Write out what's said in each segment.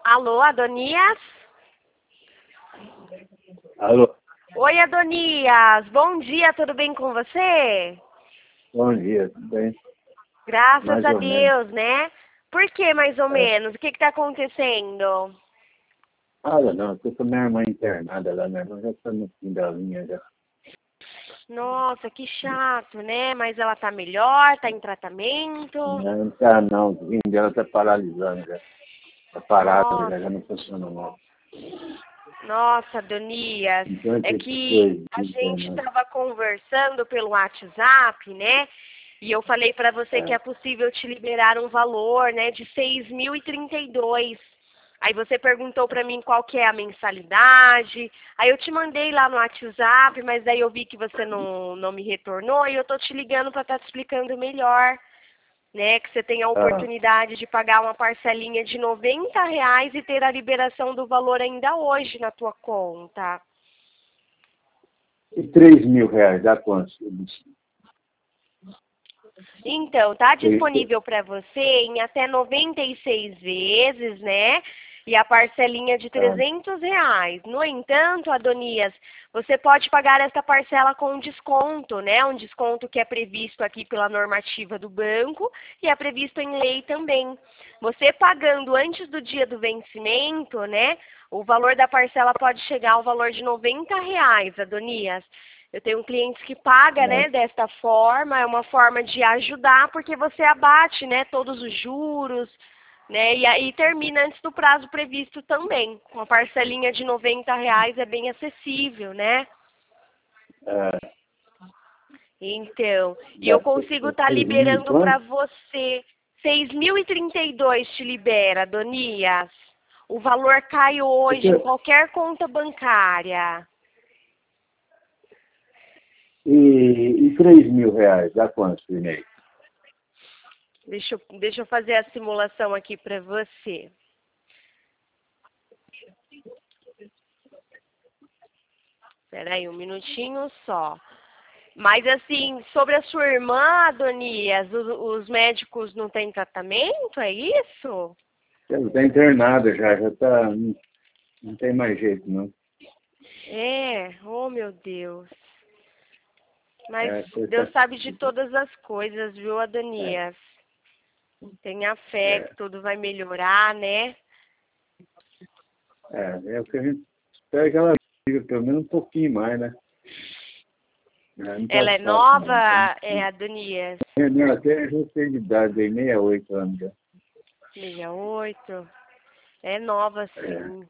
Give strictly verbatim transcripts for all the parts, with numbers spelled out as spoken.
Alô, Adonias? Alô, Oi, Adonias. Bom dia, tudo bem com você? bom dia, tudo bem? Graças Mais a ou menos. Deus, né? Por que mais ou É. menos? O que está acontecendo? Olha, não, eu tô com minha irmã internada lá, minha irmã já está no fim da linha já. Nossa, que chato, né? Mas ela tá melhor, tá em tratamento? Não tá não, o rim dela tá paralisando já. Tá parado já, já Nossa, não funciona mais. nossa, Adonias. Então É tem que dois a dias gente internado. estava conversando pelo WhatsApp, né? E eu falei para você que É. é possível te liberar um valor, né, de seis mil e trinta e dois. Aí você perguntou para mim qual que é a mensalidade. Aí eu te mandei lá no WhatsApp, mas daí eu vi que você não, não me retornou e eu tô te ligando para estar te explicando melhor, né, que você tem a Ah, oportunidade de pagar uma parcelinha de noventa reais e ter a liberação do valor ainda hoje na tua conta. e três mil reais, dá quanto? Então, tá Tem- disponível para você em até noventa e seis vezes, né? E a parcelinha de Ah, trezentos reais. No entanto, Adonias, você pode pagar essa parcela com desconto, né? Um desconto que é previsto aqui pela normativa do banco e é previsto em lei também. Você pagando antes do dia do vencimento, né? O valor da parcela pode chegar ao valor de noventa reais, Adonias. Eu tenho clientes que pagam, ah, né, desta forma, é uma forma de ajudar, porque você abate, né, todos os juros, né, e aí termina antes do prazo previsto também. Uma parcelinha de noventa reais é bem acessível, né? ah, Então, e eu dá consigo estar seis mil e liberando para quanto? você. seis mil e trinta e dois te libera, Adonias. O valor cai hoje em Porque- qualquer conta bancária. E, e três mil reais, dá quanto por mês? Deixa eu, deixa eu fazer a simulação aqui para você. Espera aí um minutinho só. Mas assim, sobre a sua irmã, Adonias, os, os médicos não têm tratamento, é isso? Ela está internada já, já tá, não, não tem mais jeito não. É, oh meu Deus. Mas É, você Deus tá, sabe de todas as coisas, viu, é, Adonias? Tenha fé é. que tudo vai melhorar, né? É, é o que a gente espera que ela viva pelo menos um pouquinho mais, né? É, não tá Ela é fácil, não. Então, nova, é, Adonias? é, não, até já tem de idade, aí, sessenta e oito anos já. sessenta e oito. É nova, É, sim.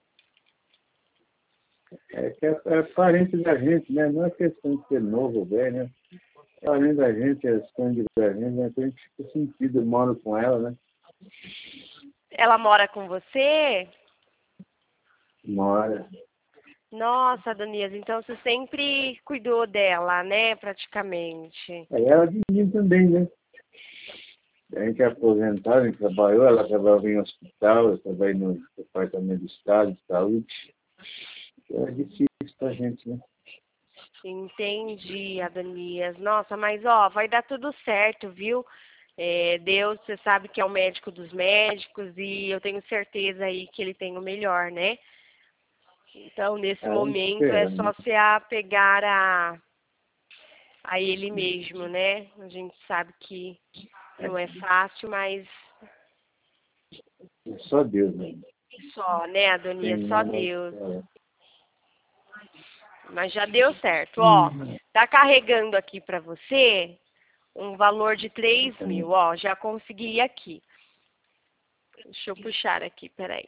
é que é, é parente da gente, né? Não é questão de ser novo ou velho, né? Parente da gente, é sangue da gente, né? Então a gente fica sentido, eu moro com ela, né? Ela mora com você? Mora. Nossa, Adonias, então você sempre cuidou dela, né, praticamente. Aí ela de mim também, né? A gente é aposentado, a gente trabalhou, ela trabalhava em hospital, eu trabalhei no departamento do Estado de Saúde. É difícil pra gente, né? Entendi, Adonias. Nossa, mas ó, vai dar tudo certo, viu? É, Deus, você sabe que é o médico dos médicos e eu tenho certeza aí que ele tem o melhor, né? Então, nesse Ela momento é esperando, né? só se apegar a, a ele mesmo, né? A gente sabe que não é fácil, mas É só Deus, né? só, né, Tem Adonias? Só nada. Deus. É. Mas já deu certo. Ó, Hum. tá carregando aqui para você um valor de três Então, mil. Ó, já consegui aqui. Deixa eu puxar aqui, peraí.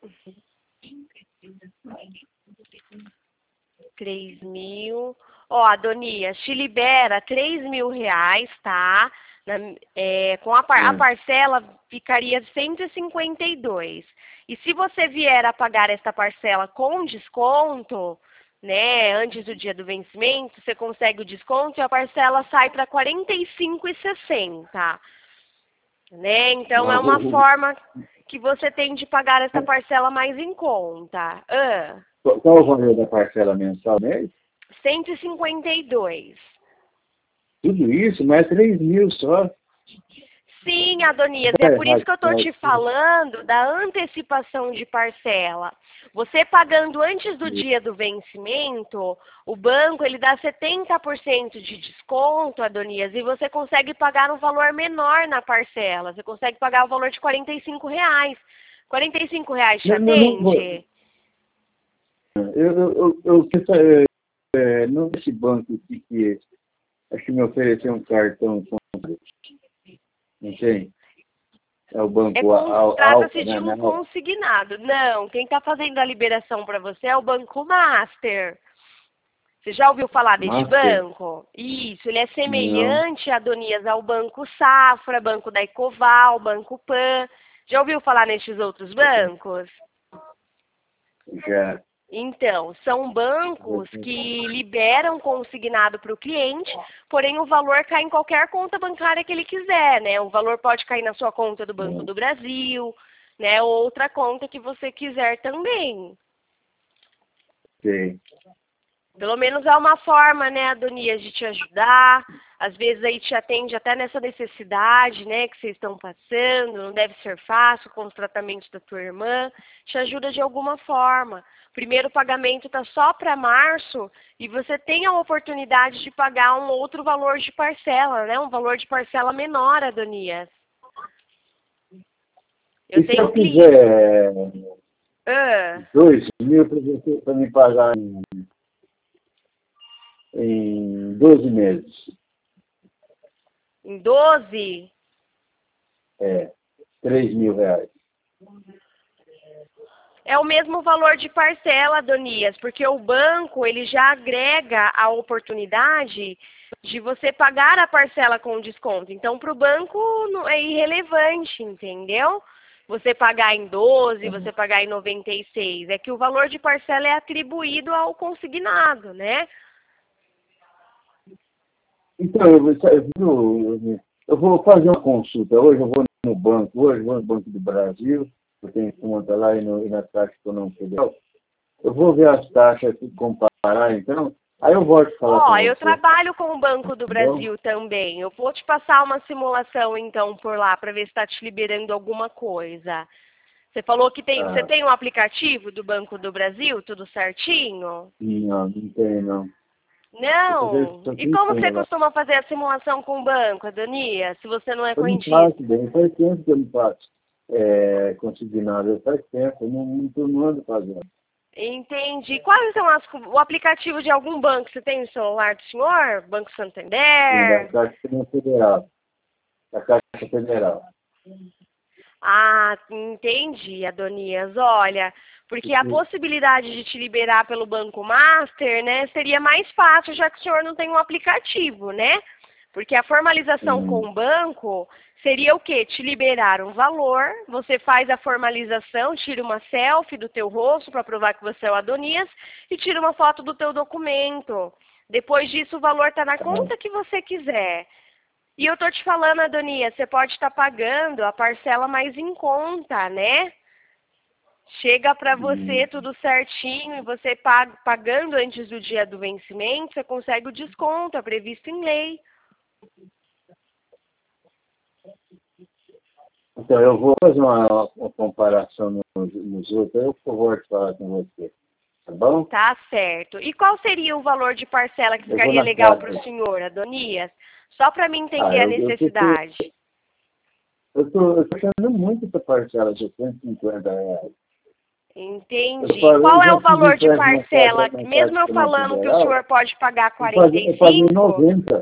Três mil. Ó, Adonias, te libera três mil reais, tá? Na- é, com a, par- a é. parcela ficaria cento e cinquenta e dois. E se você vier a pagar essa parcela com desconto, né, antes do dia do vencimento, você consegue o desconto e a parcela sai para quarenta e cinco reais e sessenta centavos, né? Então é Ó, uma o- o- forma que você tem de pagar essa parcela mais em conta. Ah, qual qual o valor da parcela mensal mês? cento e cinquenta e dois. Tudo isso, mais três mil só. Sim, Adonias, é por isso que eu estou te falando da antecipação de parcela. Você pagando antes do dia do vencimento, o banco ele dá setenta por cento de desconto, Adonias, e você consegue pagar um valor menor na parcela. Você consegue pagar o valor de quarenta e cinco reais. quarenta e cinco reais te Não, não, não vou. atende? Eu, eu, eu, eu, eu é, não nesse banco aqui que acho que me ofereceu um cartão, não tem? É o banco É com- Alfa, Trata-se né? de um Não, consignado. Não, quem está fazendo a liberação para você é o Banco Master. Você já ouviu falar deste Master? banco? Isso, ele é Não, semelhante, Adonias, ao Banco Safra, Banco da Ecoval, Banco Pan. Já ouviu falar nestes outros bancos? já. Então, são bancos que liberam consignado para o cliente, porém o valor cai em qualquer conta bancária que ele quiser, né? O valor pode cair na sua conta do Banco do Brasil, né? Ou outra conta que você quiser também. Sei. Pelo menos é uma forma, né, Adonias, de te ajudar. Às vezes aí te atende até nessa necessidade, né, que vocês estão passando. Não deve ser fácil com os tratamentos da tua irmã. Te ajuda de alguma forma. O primeiro pagamento está só para março e você tem a oportunidade de pagar um outro valor de parcela, né, um valor de parcela menor, Adonias. Eu E se tenho eu um cliente. quiser Ah, dois mil para você para me pagar em, em doze meses? em doze? É, três mil reais. É o mesmo valor de parcela, Adonias, porque o banco ele já agrega a oportunidade de você pagar a parcela com desconto. Então, para o banco não- é irrelevante, entendeu? Você pagar em doze, você pagar em noventa e seis. É que o valor de parcela é atribuído ao consignado, né? Então, eu, vou- eu, eu vou fazer uma consulta. Hoje eu vou no banco, hoje eu vou no Banco do Brasil, eu tenho conta lá e, no, e na Caixa Econômica Federal. Eu vou ver as taxas e comparar, então. Aí eu volto falar Ó, com eu você. trabalho com o Banco do Então, Brasil também. Eu vou te passar uma simulação, então, por lá, para ver se está te liberando alguma coisa. Você falou que tem, você ah, tem um aplicativo do Banco do Brasil, tudo certinho? não, não tem, não. Eu tô vendo- Não. tô E como você tentando lá. costuma fazer a simulação com o banco, Adonia, se você não é Eu não correntista? faço bem, faz tempo que eu não faço é, consignado, faz tempo, eu não, não, tô- não ando fazendo. Entendi. Quais são as, o aplicativo de algum banco? Você tem no celular do senhor? Banco Sim, da Santander? Caixa Federal. Da Caixa Federal. Ah, entendi, Adonias. Olha, porque a possibilidade de te liberar pelo Banco Master, né, seria mais fácil, já que o senhor não tem um aplicativo, né? Porque a formalização com Hum, o banco seria o quê? Te liberar um valor, você faz a formalização, tira uma selfie do teu rosto para provar que você é o Adonias e tira uma foto do teu documento. Depois disso, o valor está na tá. conta que você quiser. E eu tô te falando, Adonias, você pode estar pagando a parcela mais em conta, né? Chega para Hum. você tudo certinho e você paga, pagando antes do dia do vencimento, você consegue o desconto, é previsto em lei. Então, eu vou fazer uma, uma comparação nos, nos outros, aí eu vou falar com você. Tá bom? Tá certo. E qual seria o valor de parcela que Eu vou ficaria na legal para o casa. senhor, Adonias? Só para mim Ah, entender a eu, eu tô, necessidade. eu tô, eu tô achando muito essa parcela de cento e cinquenta reais. Eu, Entendi. falei, eu Qual é já o fiz valor de empréstimo na Caixa, parcela? na Caixa Mesmo eu Econômica falando que o Federal, senhor pode pagar eu quarenta paguei, e eu paguei cinco? noventa.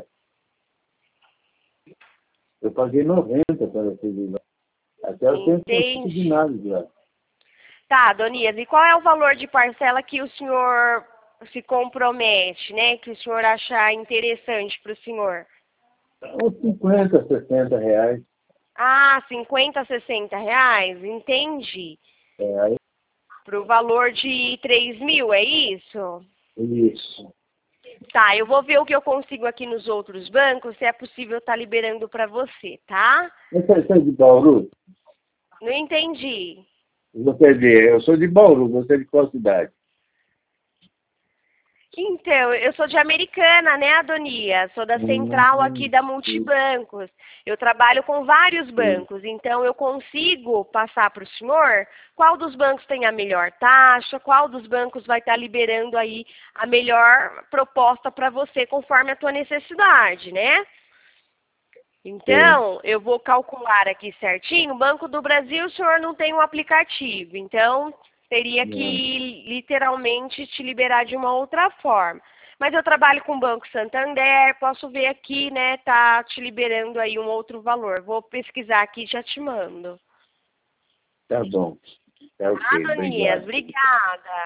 Eu paguei noventa quando eu fiz isso. Até eu tenho Entendi. consignado já. Tá, Donias, e qual é o valor de parcela que o senhor se compromete, né? Que o senhor achar interessante para o senhor? Uns cinquenta, sessenta reais. Ah, cinquenta, sessenta reais? Entendi. É, aí, Para o valor de três mil, é isso? isso. Tá, eu vou ver o que eu consigo aqui nos outros bancos, se é possível estar liberando para você, tá? Você você é de Bauru? Não entendi. Você é de, eu sou de Bauru, você é de qual cidade? Então, eu sou de Americana, né, Adonias? Sou da central aqui da Multibancos. Eu trabalho com vários bancos, então eu consigo passar para o senhor qual dos bancos tem a melhor taxa, qual dos bancos vai estar liberando aí a melhor proposta para você, conforme a tua necessidade, né? Então, eu vou calcular aqui certinho. Banco do Brasil, o senhor não tem um aplicativo, então teria que literalmente te liberar de uma outra forma. Mas eu trabalho com o Banco Santander, posso ver aqui, né, tá te liberando aí um outro valor. Vou pesquisar aqui e já te mando. Tá bom. Tá ok, Adonias, obrigado. obrigada.